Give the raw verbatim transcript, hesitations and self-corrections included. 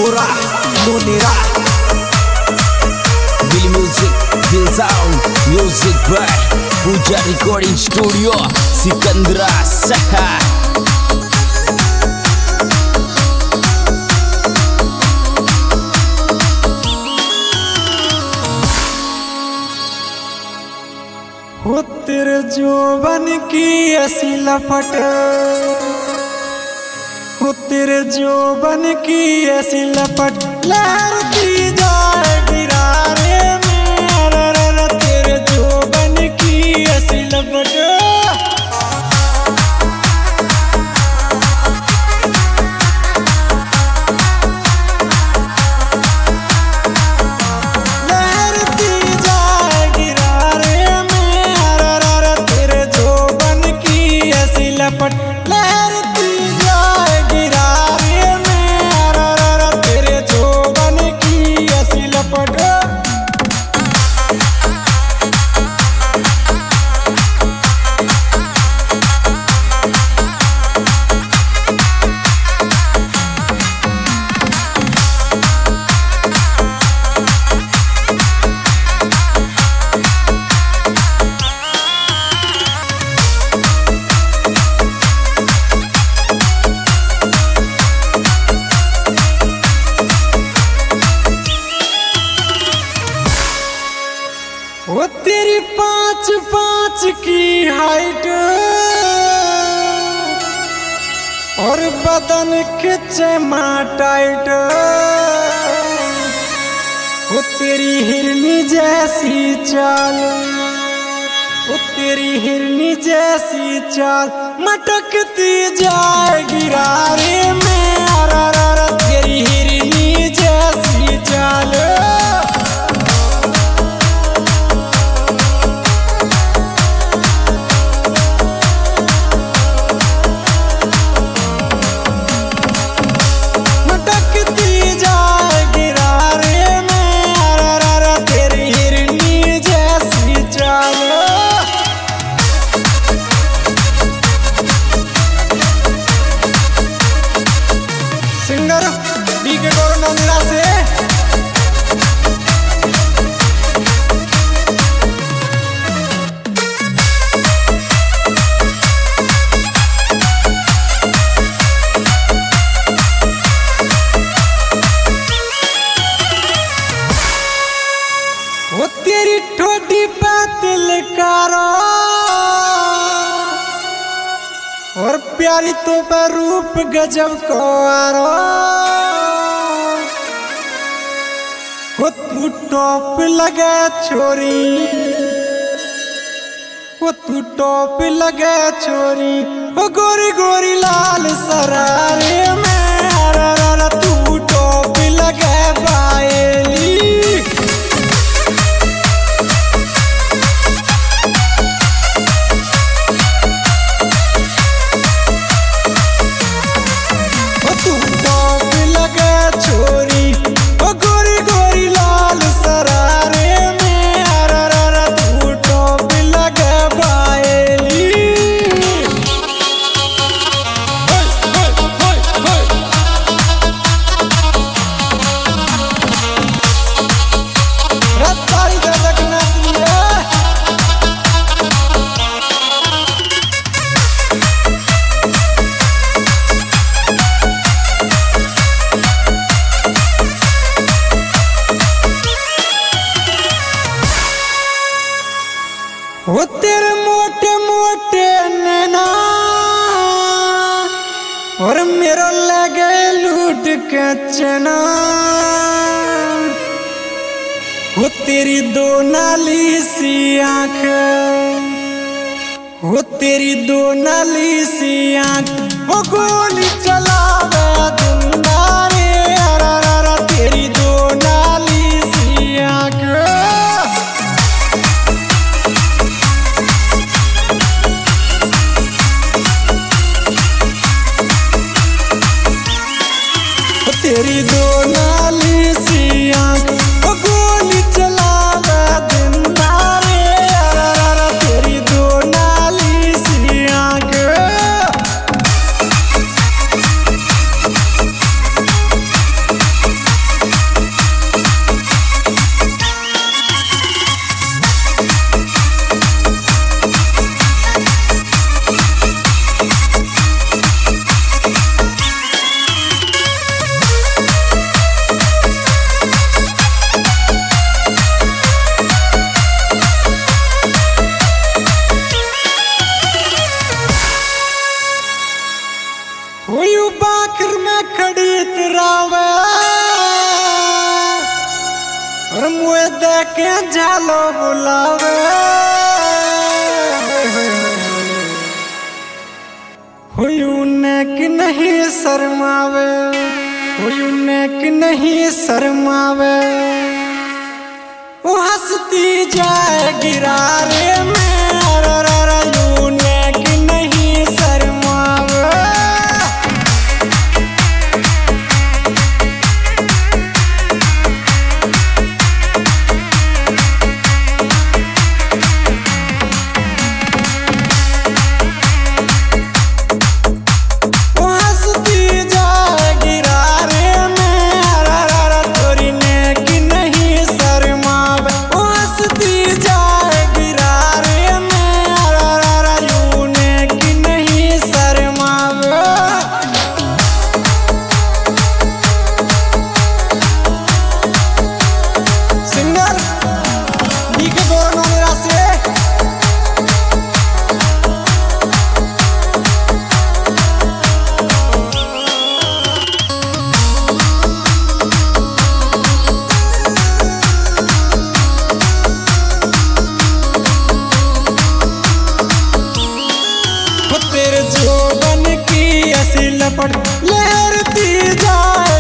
Nora, Nonera, Bill Music, Bill Sound, Music by Puja Recording Studio, Sikandra Saha. हो तेरे जोबन की ऐसी लपट, हो तेरे जोबन की ऐसी लपट लहरती जाए गिरारे में, तेरे जोबन की ऐसी लपट लपट लहरती जाए गिरारे में, तेरे जोबन की ऐसी लपट। वो तेरी पाँच पाँच की हाइट और बदन खिंचे टाइट, वो तेरी हिरनी जैसी चाल, वो तेरी हिरनी जैसी चाल मटकती जाए गिरारे में, तेरी हिरनी जैसी चाल। सिंगर डी के नोनेरा से वो तेरी ठोडी पे तिल कारा और प्यारी तो पर रूप गजब को आरो, वो तू टॉप लगे छोरी, वो तू टॉप लगे छोरी, वो गोरी गोरी लाल सरारे में, तू टॉप लगे बायली। वो तेरे मोटे मोटे नैना और मेरा लगे लूट के चना, वो तेरी दो नाली सी आँख, वो तेरी दो नाली सी आँख, वो गोली चलावे दुनियारे, तेरी दो नाली सी आँख। तेरी दो नाली सी आँख, वो गोली चलावे दिन दारे, तेरी दो नाली सी आँख। डरावे और मुँह देखे झालो बुलावे। हुई उन्हें कि नहीं शर्मावे, हुई उन्हें कि नहीं शर्मावे। वो हंसती जाए गिरारे में उन्हें कि नहीं शर्मावे। लहरती जाए